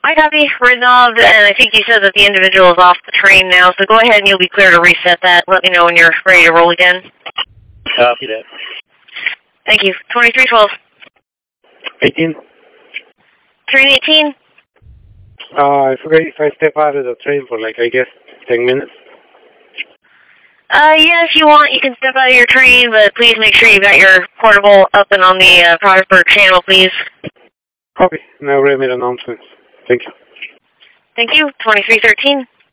I copy. Resolved, and I think you said that the individual is off the train now, so go ahead and you'll be clear to reset that. Let me know when you're ready to roll again. Copy that. Thank you. 2312. 18. Train 18. I forgot if I step out of the train for like, I guess, 10 minutes. Yeah, if you want, you can step out of your train, but please make sure you got your portable up and on the Prosper channel, please. Copy. Now read me the announcements. Thank you. Thank you. 2313.